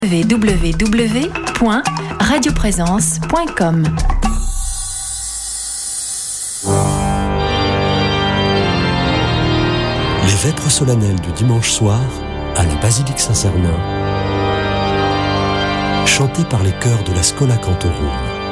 www.radioprésence.com. Les vêpres solennelles du dimanche soir à la basilique Saint-Cernin, chantées par les chœurs de la Schola Cantorum.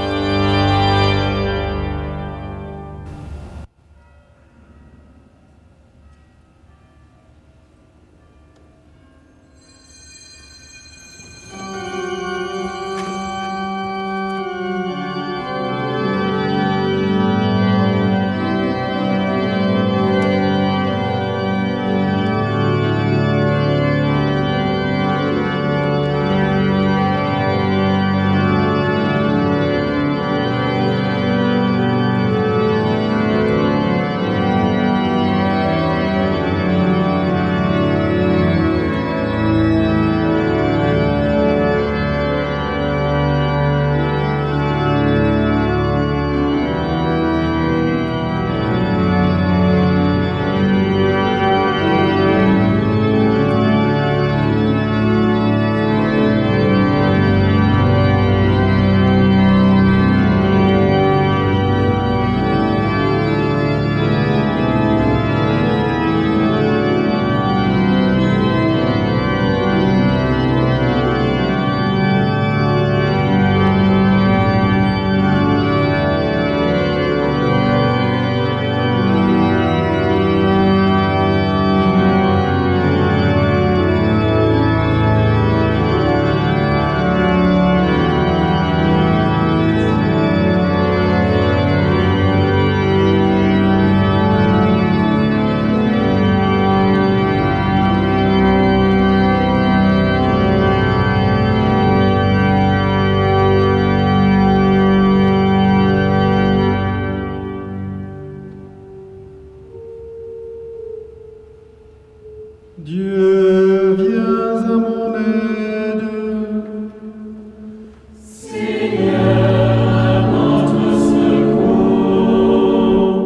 Dieu, viens à mon aide. Seigneur, notre secours.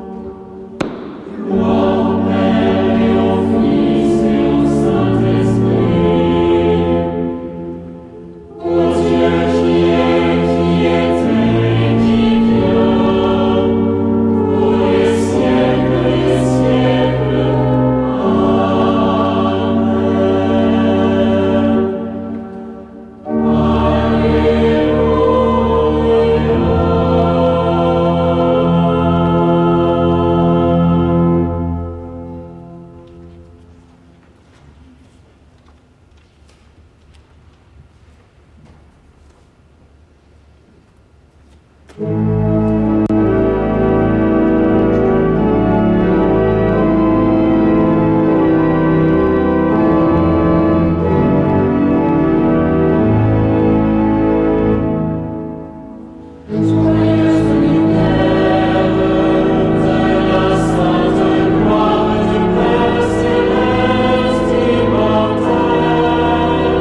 Gloire au Père et au Fils et au Saint-Esprit. Ô Dieu qui est, qui était et qui vient, pour les siècles des siècles.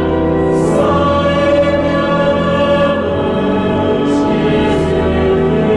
Jésus.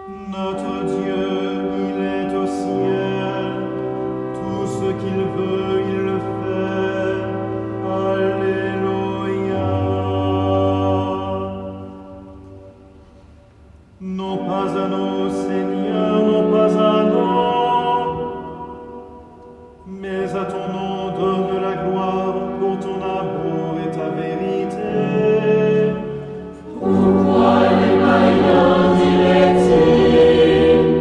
Notre Dieu, il est au ciel, tout ce qu'il veut, il le fait. Alléluia. Non pas à nous, Seigneur, non pas à nous, mais à ton nom donne la gloire pour ton amour et ta vérité. Pourquoi les païens diraient-ils?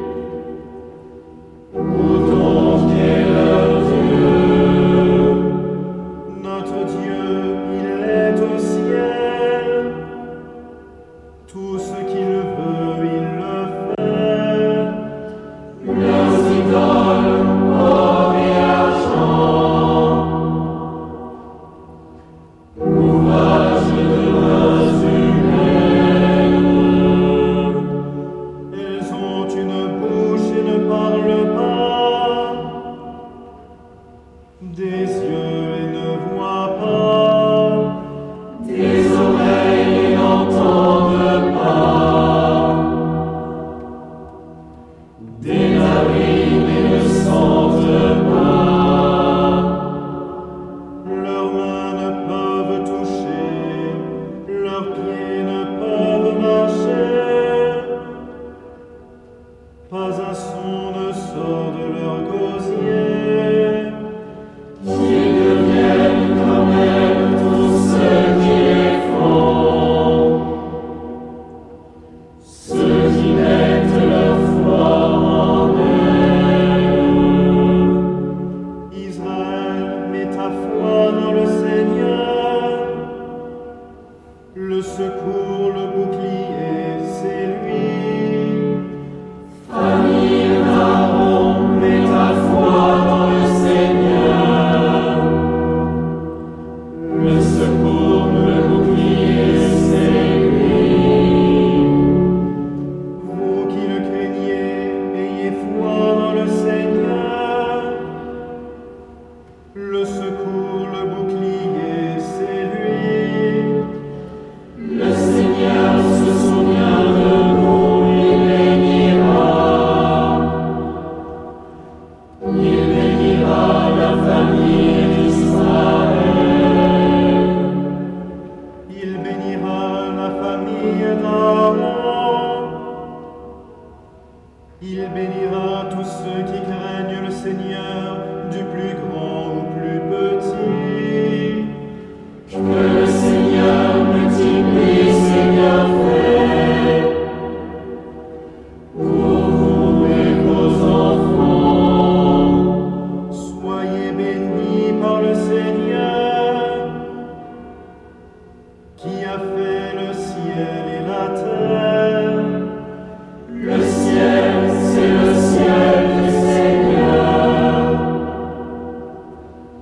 Où donc est leur Dieu? Notre Dieu, il est au ciel, tout ce qu'il veut, il le fait. Leurs idoles, or et argent, ouvrage de mains humaines. Elles ont une bouche et ne parlent pas, des yeux et ne voient pas, Des oreilles et n'entendent pas, des narines et ne sentent pas, leurs mains ne peuvent toucher, leurs pieds ne peuvent marcher, pas un son ne sort de leur gosier. qu'ils deviennent comme elles tous ceux qui les font, ceux qui mettent leur foi en elles. Israël, mets ta foi dans le Seigneur. Le secours, le bouclier, c'est lui. Famille d'Aaron, mets ta foi dans le Seigneur. Le secours, le bouclier, c'est lui. Vous qui le craignez, ayez foi dans le Seigneur. Le secours, le bouclier, c'est lui. Le Seigneur se souvient de nous, il bénira. Il bénira la famille d'Israël. Il bénira la famille d'Aaron. Il bénira tous ceux qui craignent le Seigneur, du plus grand au plus petit. Que le Seigneur multiplie ses bienfaits pour vous et vos enfants. Soyez bénis par le Seigneur, qui a fait le ciel et la terre. Le ciel, c'est le ciel du Seigneur.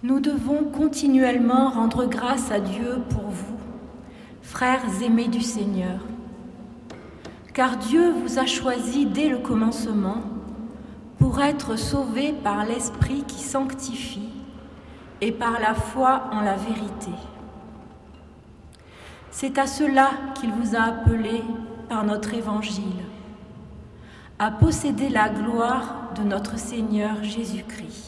Nous devons continuellement rendre grâce à Dieu pour vous, frères aimés du Seigneur, car Dieu vous a choisis dès le commencement pour être sauvés par l'Esprit qui sanctifie et par la foi en la vérité. C'est à cela qu'il vous a appelés par notre Évangile, à posséder la gloire de notre Seigneur Jésus-Christ.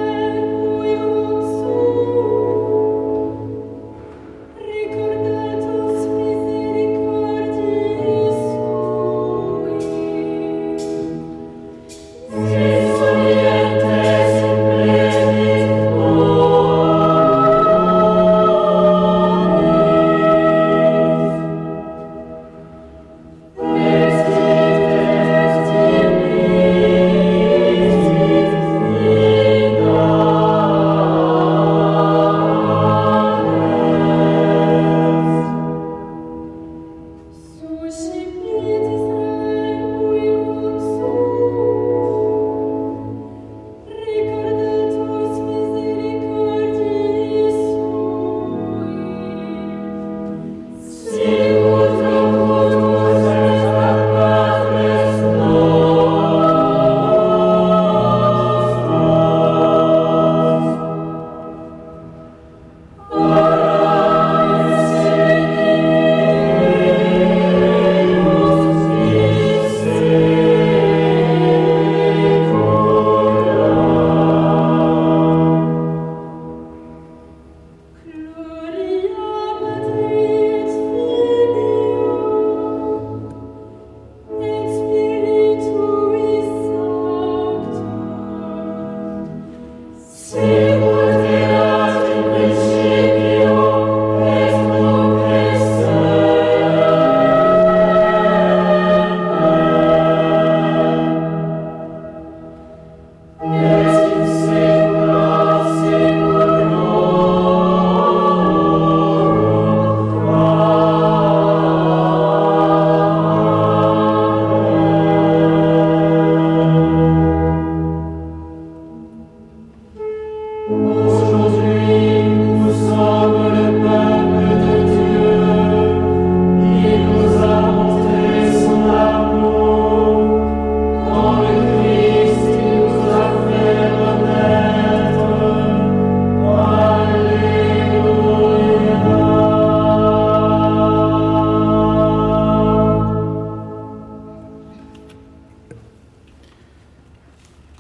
Ricordato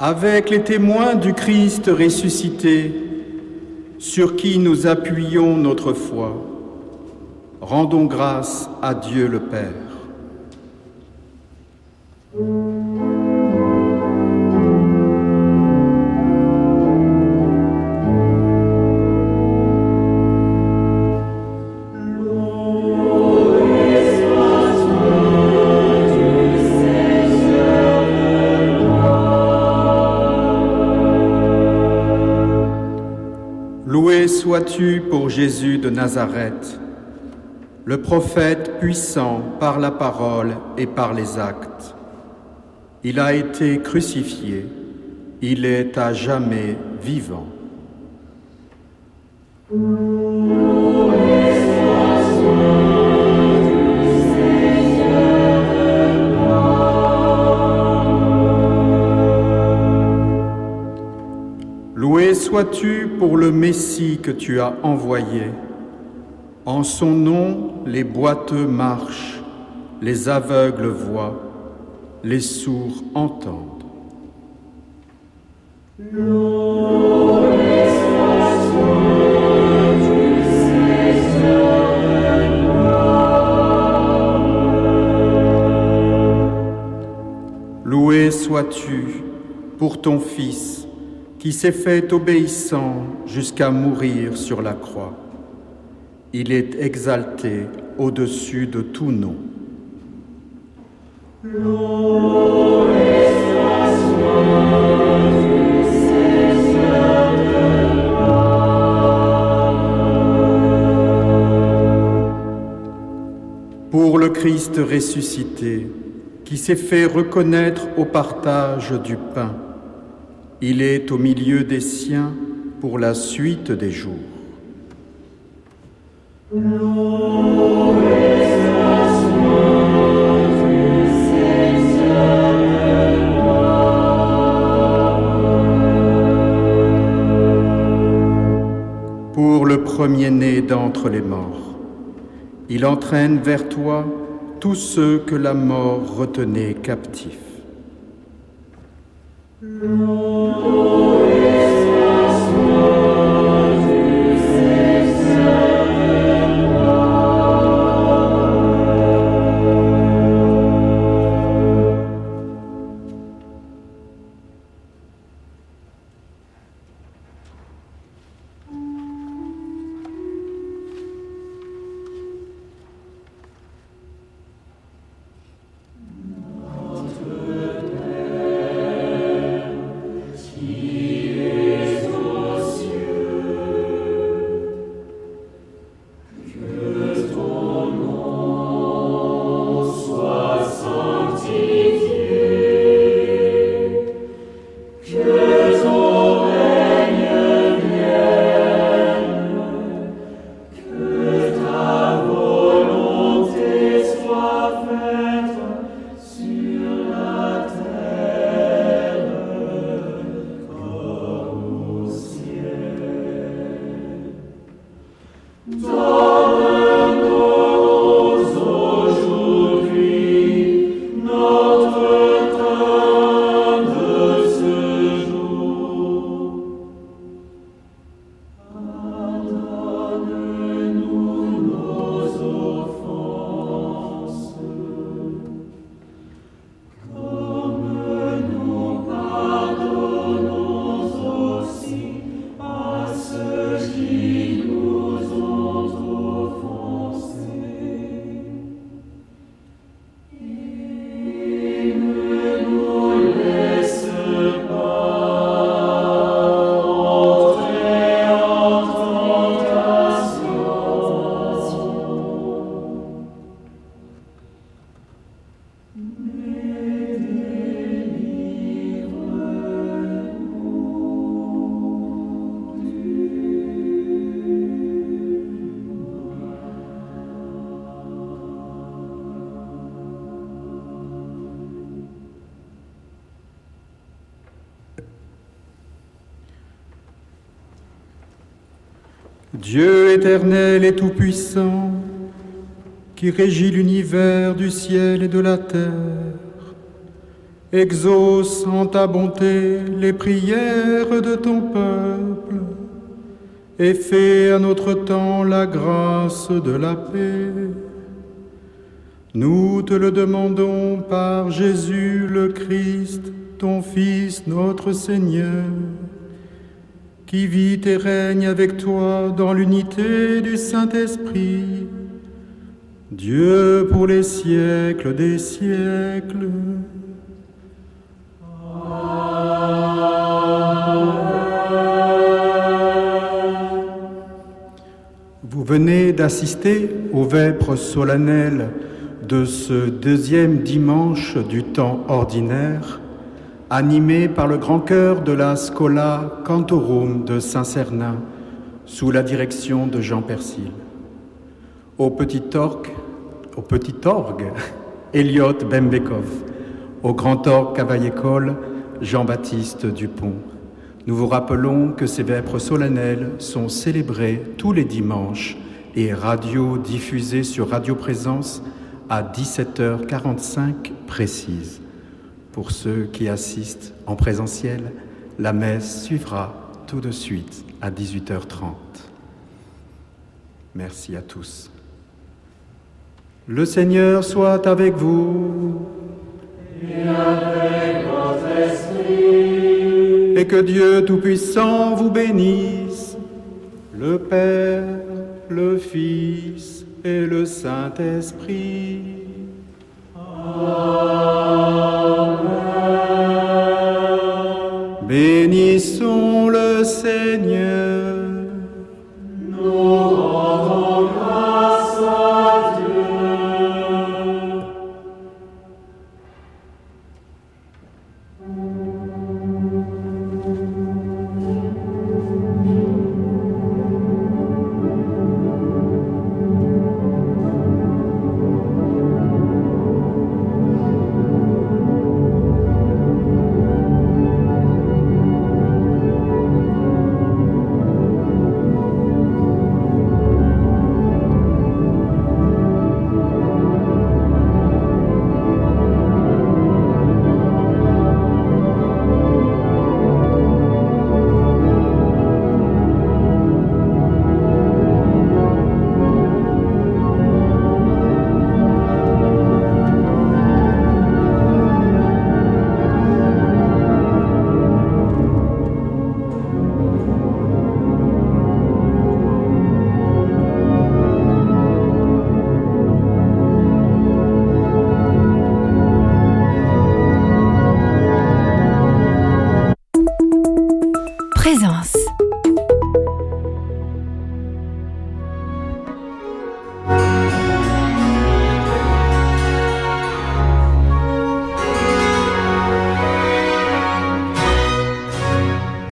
avec les témoins du Christ ressuscité, sur qui nous appuyons notre foi, rendons grâce à Dieu le Père. Loué sois-tu pour Jésus de Nazareth, le prophète puissant par la parole et par les actes. Il a été crucifié, il est à jamais vivant. Loué sois-tu pour le Messie que tu as envoyé. En son nom, les boiteux marchent, les aveugles voient, les sourds entendent. Loué sois-tu pour ton Fils, qui s'est fait obéissant jusqu'à mourir sur la croix. Il est exalté au-dessus de tout nom. Pour le Christ ressuscité, qui s'est fait reconnaître au partage du pain, il est au milieu des siens pour la suite des jours. Pour le premier-né d'entre les morts, il entraîne vers toi tous ceux que la mort retenait captifs. Dieu éternel et tout-puissant, qui régit l'univers du ciel et de la terre, Exauce en ta bonté les prières de ton peuple et fais à notre temps la grâce de la paix. Nous te le demandons par Jésus le Christ, ton Fils, notre Seigneur, qui vit et règne avec toi dans l'unité du Saint-Esprit, Dieu pour les siècles des siècles. Vous venez d'assister aux vêpres solennelles de ce deuxième dimanche du temps ordinaire, animé par le grand chœur de la Schola Cantorum de Saint-Cernin, sous la direction de Jean Persil. Au petit orgue, Elliot Bembekov. Au grand orgue Cavaillé-Coll, Jean-Baptiste Dupont. Nous vous rappelons que ces vêpres solennelles sont célébrées tous les dimanches et diffusées sur Radio Présence à 17h45 précise. Pour ceux qui assistent en présentiel, la messe suivra tout de suite à 18h30. Merci à tous. Le Seigneur soit avec vous. Et avec votre esprit. Et que Dieu Tout-Puissant vous bénisse, le Père, le Fils et le Saint-Esprit. Amen. Bénissons le Seigneur.